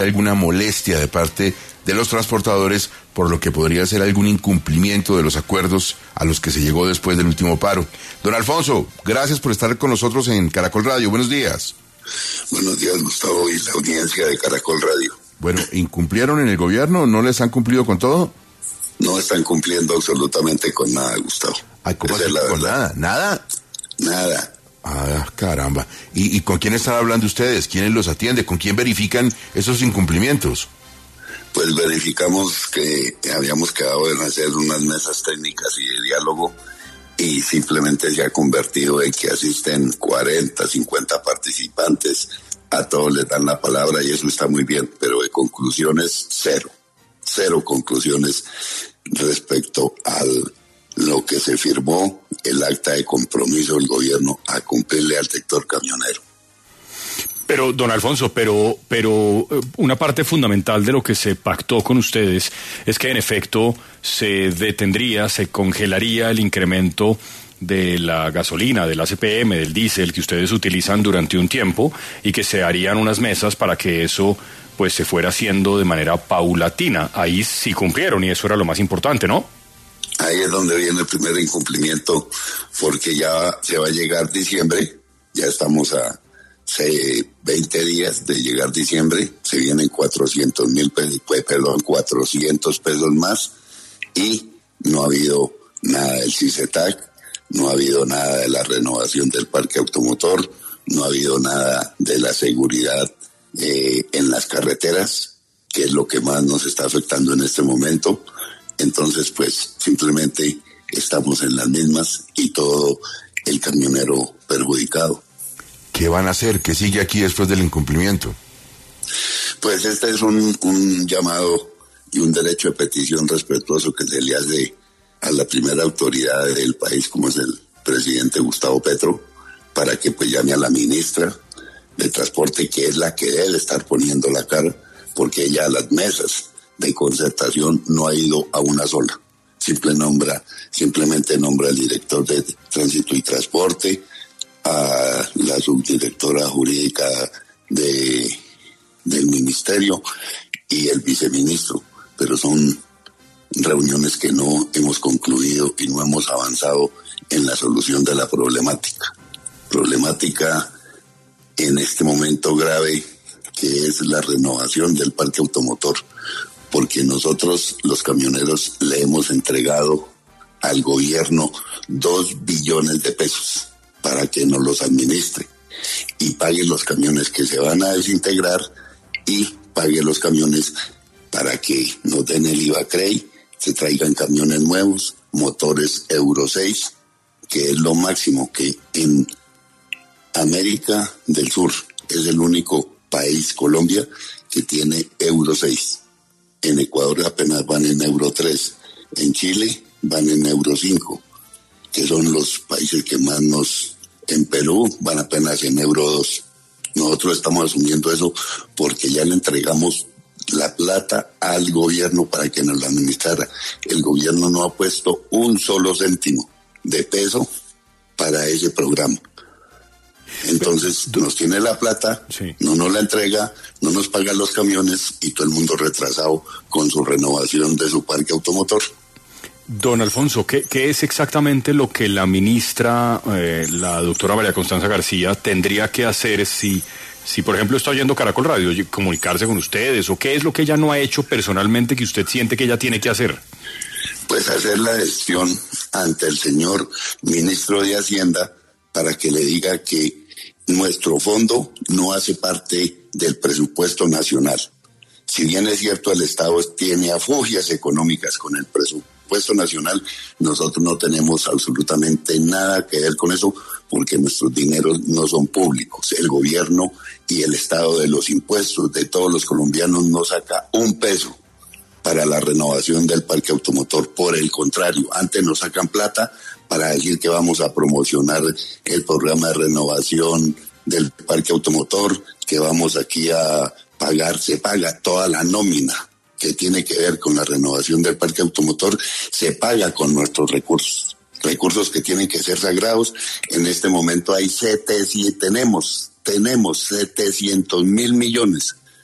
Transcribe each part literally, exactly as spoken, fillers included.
alguna molestia de parte de los transportadores por lo que podría ser algún incumplimiento de los acuerdos a los que se llegó después del último paro. Don Alfonso, gracias por estar con nosotros en Caracol Radio. Buenos días. Buenos días, Gustavo, y la audiencia de Caracol Radio. Bueno, ¿incumplieron en el gobierno? ¿No les han cumplido con todo? No están cumpliendo absolutamente con nada, Gustavo. Ay, ¿cómo así con nada? ¿Nada? Nada. Ah, caramba. ¿Y, ¿Y con quién están hablando ustedes? ¿Quiénes los atienden? ¿Con quién verifican esos incumplimientos? Pues verificamos que habíamos quedado en hacer unas mesas técnicas y de diálogo y simplemente se ha convertido en que asisten cuarenta, cincuenta participantes, a todos les dan la palabra y eso está muy bien, pero de conclusiones cero, cero conclusiones respecto a lo que se firmó, el acta de compromiso del gobierno a cumplirle al sector camionero. Pero, don Alfonso, pero, pero una parte fundamental de lo que se pactó con ustedes es que en efecto se detendría, se congelaría el incremento de la gasolina, del A C P M, del diésel que ustedes utilizan durante un tiempo y que se harían unas mesas para que eso pues se fuera haciendo de manera paulatina. Ahí sí cumplieron y eso era lo más importante, ¿no? Ahí es donde viene el primer incumplimiento, porque ya se va a llegar diciembre, ya estamos a veinte días de llegar diciembre, se vienen cuatrocientos mil pesos, perdón, cuatrocientos pesos más y no ha habido nada del CICETAC, no ha habido nada de la renovación del parque automotor, no ha habido nada de la seguridad eh, en las carreteras, que es lo que más nos está afectando en este momento. Entonces, pues, simplemente estamos en las mismas y todo el camionero perjudicado. ¿Qué van a hacer? ¿Qué sigue aquí después del incumplimiento? Pues este es un, un llamado y un derecho de petición respetuoso que se le hace a la primera autoridad del país, como es el presidente Gustavo Petro, para que pues llame a la ministra de Transporte, que es la que debe estar poniendo la cara, porque ella a las mesas de concertación no ha ido a una sola. Simple nombra, simplemente nombra al director de Tránsito y Transporte, a la subdirectora jurídica de del ministerio y el viceministro, pero son reuniones que no hemos concluido y no hemos avanzado en la solución de la problemática. Problemática en este momento grave, que es la renovación del parque automotor, porque nosotros los camioneros le hemos entregado al gobierno dos billones de pesos para que nos los administre y pague los camiones que se van a desintegrar y pague los camiones para que nos den el I V A C R E I, se traigan camiones nuevos, motores Euro seis, que es lo máximo que en América del Sur es el único país, Colombia, que tiene Euro seis. En Ecuador apenas van en Euro tres, en Chile van en Euro cinco, que son los países que más nos... En Perú van apenas en Euro dos. Nosotros estamos asumiendo eso porque ya le entregamos la plata al gobierno para que nos la administrara. El gobierno no ha puesto un solo céntimo de peso para ese programa. Entonces nos tiene la plata, sí. no nos la entrega, no nos paga los camiones y todo el mundo retrasado con su renovación de su parque automotor. Don Alfonso, ¿qué, qué es exactamente lo que la ministra, eh, la doctora María Constanza García, tendría que hacer si, si por ejemplo está oyendo Caracol Radio, comunicarse con ustedes, o qué es lo que ella no ha hecho personalmente que usted siente que ella tiene que hacer? Pues hacer la gestión ante el señor ministro de Hacienda para que le diga que nuestro fondo no hace parte del presupuesto nacional. Si bien es cierto, el Estado tiene afugias económicas con el presupuesto nacional, nosotros no tenemos absolutamente nada que ver con eso porque nuestros dineros no son públicos. El gobierno y el Estado de los impuestos de todos los colombianos no saca un peso para la renovación del parque automotor. Por el contrario, antes nos sacan plata para decir que vamos a promocionar el programa de renovación del parque automotor, que vamos aquí a pagar, se paga toda la nómina que tiene que ver con la renovación del parque automotor, se paga con nuestros recursos, recursos que tienen que ser sagrados. En este momento hay setecientos, tenemos, tenemos setecientos mil millones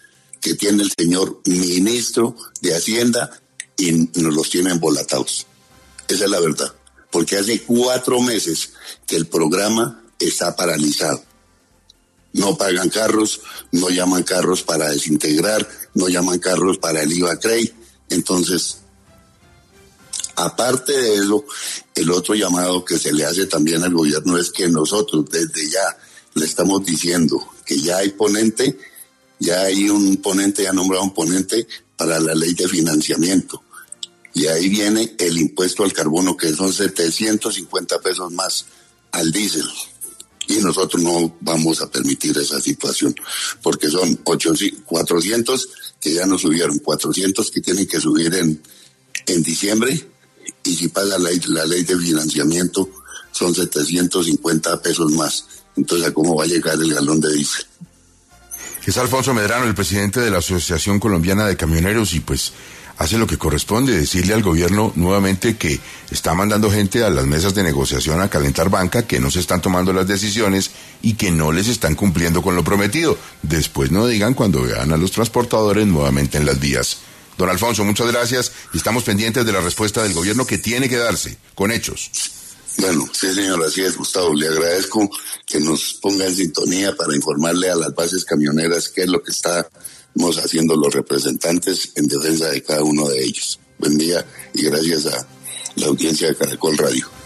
que tiene el señor ministro de Hacienda y nos los tiene embolatados. Esa es la verdad, porque hace cuatro meses que el programa está paralizado. No pagan carros, no llaman carros para desintegrar, no llaman carros para el I V A C R E I. Entonces, aparte de eso, el otro llamado que se le hace también al gobierno es que nosotros desde ya le estamos diciendo que ya hay ponente, ya hay un ponente, ya nombrado un ponente para la ley de financiamiento. Y ahí viene el impuesto al carbono, que son setecientos cincuenta pesos más al diésel. Y nosotros no vamos a permitir esa situación, porque son cuatrocientos que ya no subieron, cuatrocientos que tienen que subir en, en diciembre, y si pasa la, la ley de financiamiento son setecientos cincuenta pesos más. Entonces, ¿a cómo va a llegar el galón de diésel? Es Alfonso Medrano, el presidente de la Asociación Colombiana de Camioneros, y pues hace lo que corresponde, decirle al gobierno nuevamente que está mandando gente a las mesas de negociación a calentar banca, que no se están tomando las decisiones y que no les están cumpliendo con lo prometido. Después no digan cuando vean a los transportadores nuevamente en las vías. Don Alfonso, muchas gracias y estamos pendientes de la respuesta del gobierno, que tiene que darse con hechos. Bueno, sí, señor, así es, Gustavo. Le agradezco que nos ponga en sintonía para informarle a las bases camioneras qué es lo que estamos haciendo los representantes en defensa de cada uno de ellos. Buen día y gracias a la audiencia de Caracol Radio.